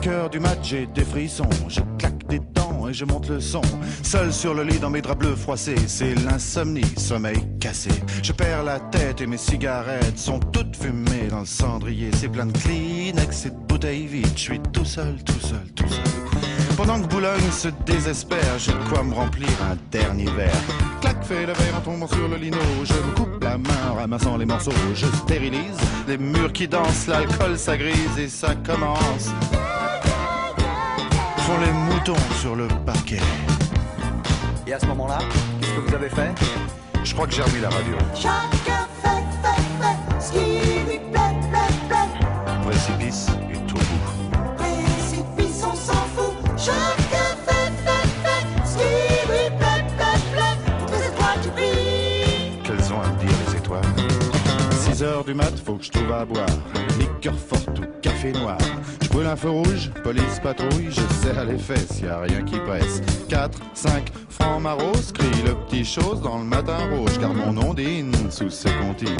5 heures du mat, j'ai des frissons. Je claque des dents et je monte le son. Seul sur le lit dans mes draps bleus froissés, c'est l'insomnie, sommeil cassé. Je perds la tête et mes cigarettes sont toutes fumées dans le cendrier. C'est plein de Kleenex et de bouteilles vides. Je suis tout seul, tout seul, tout seul. Pendant que Boulogne se désespère, j'ai de quoi me remplir un dernier verre. Clac, fais le verre en tombant sur le lino. Je me coupe la main en ramassant les morceaux. Je stérilise les murs qui dansent, l'alcool ça grise et ça commence. Font les moutons sur le parquet. Et à ce moment-là, qu'est-ce que vous avez fait? Je crois que j'ai remis la radio. Chacun fait ce qui lui plaît. Précipice et tout bout. Précipice, on s'en fout. Chacun fait ce qui lui plaît. Toutes les étoiles qui brillent. Qu'elles ont à me dire les étoiles. 6 heures du mat, faut que je trouve à boire. Liqueur forte ou café noir. Je brûle un feu rouge, police patrouille. Je serre les fesses, y a rien qui presse. 4, 5 francs maros, crie le petit chose dans le matin rouge. Car mon ondine sous ses comptines.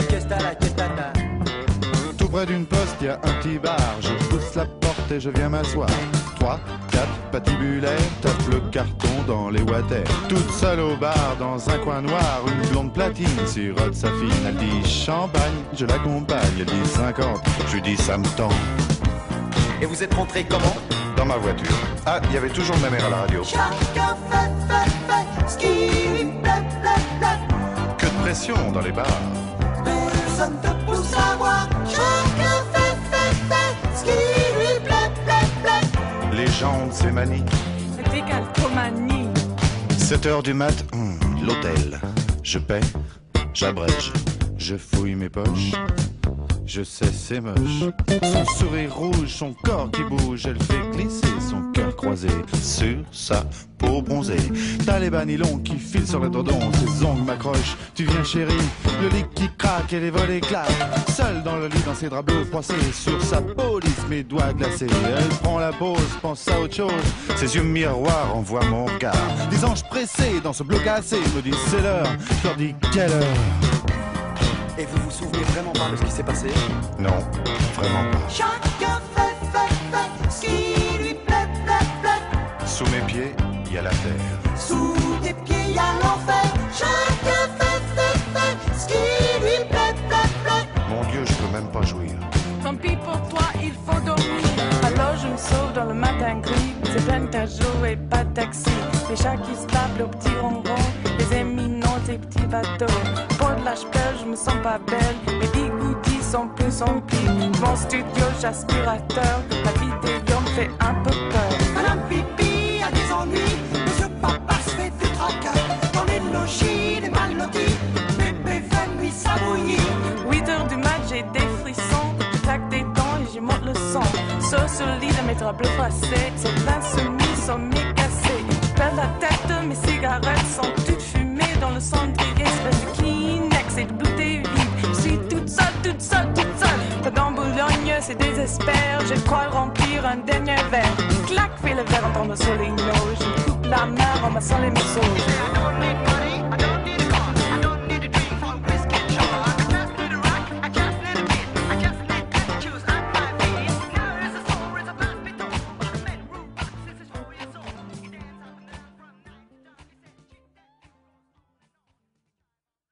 Tout près d'une poste, y a un petit bar. Je pousse la porte et je viens m'asseoir. 3, 4 patibulaires, tape le carton dans les water. Toute seule au bar, dans un coin noir, une blonde platine sirote sa fine. Elle dit champagne, je l'accompagne. Elle dit 50, je lui dis ça me tend. Et vous êtes rentré comment? Dans ma voiture. Ah, il y avait toujours ma mère à la radio. Chacun fait ce qui lui plaît. Que de pression dans les bars. Personne te pousse à voir. Chacun fait ce qui lui plaît. Les gens de ces manies. C'était calcomanie. 7 heures du mat, l'hôtel. Je paie, j'abrège, je fouille mes poches. Je sais, c'est moche. Son sourire rouge, son corps qui bouge, elle fait glisser son cœur croisé sur sa peau bronzée. T'as les bas nylons qui filent sur le dodon, ses ongles m'accrochent. Tu viens chérie, le lit qui craque et les volets claquent. Seule dans le lit, dans ses draps bleus froissés, sur sa police, mes doigts glacés. Elle prend la pause, pense à autre chose. Ses yeux miroirs envoient mon regard. Des anges pressés dans ce bloc cassé me disent c'est l'heure. Je leur dis quelle heure. Et vous vous souvenez vraiment pas de ce qui s'est passé? Non, vraiment pas. Chacun fait ce qui lui plaît. Sous mes pieds, il y a la terre. Sous tes pieds, y a l'enfer. Chacun fait ce qui lui plaît. Mon Dieu, je peux même pas jouir. Tant pis pour toi, il faut dormir. Alors je me sauve dans le matin gris. C'est plein de jours et pas de taxi. Les chats qui se tapent le petit ronron. Les éminents, ces petits bateaux. Pour de la chapelle, je me sens pas belle. Mes bigoudis sont plus remplis. Mon studio, j'aspirateur. La vidéo me fait un peu peur. Madame Pipi a des ennuis. Monsieur Papa se fait du tracas. Dans les logis, les mal lotis. Bébé fait nuit s'abouillir. 8 heures du mat, j'ai des frissons. Je claque des dents et j'y monte le son. Sauf sur le lit de mes draps bleus froissés. C'est l'insomnie, sommeil cassé. Je perds la tête, mes cigarettes sont toutes fumées dans le cendrier. Espèce de Kleenex et de bouteilles vides. Je suis toute seule. Dans Boulogne, c'est désespère. Je crois remplir un dernier verre. Clac, fais le verre en tombant sur les notes. Je coupe la main en massant les morceaux.